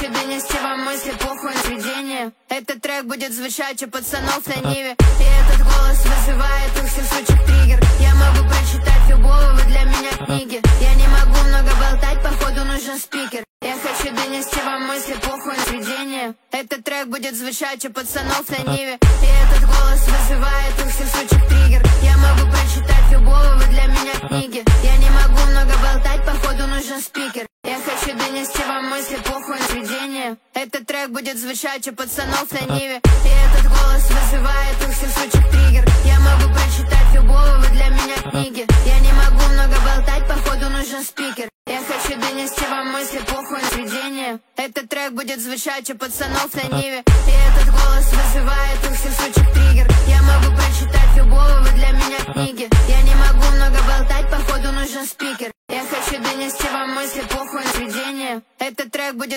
хочу донести вам мысли, похуй на сведение. Этот трек будет звучать у пацанов на Ниве, и этот голос вызывает у всех сучек триггер. Я могу прочитать любого, вы для меня книги. Я не могу много болтать, походу нужен спикер. Я хочу донести вам мысли, похуй на сведение. Этот трек будет звучать у пацанов на Ниве, и этот голос вызывает у всех сучек триггер. Я могу прочитать любого, вы для меня книги. Я не могу много болтать, походу нужен спикер. Я хочу донести вам мысли, похуй на сведение. Этот трек будет звучать у пацанов на Ниве, и этот голос вызывает у всех сучек триггер. Я могу прочитать любого, вы для меня книги. Я не могу много болтать, походу нужен спикер. Я хочу донести вам мысли, похуй на сведение. Этот трек будет звучать у пацанов на Ниве, и этот голос вызывает у всех сучек триггер. Я могу прочитать любого, вы для меня книги. Я не могу много болтать, походу нужен спикер. Я хочу донести вам мысли, похуй на сведение. Этот трек будет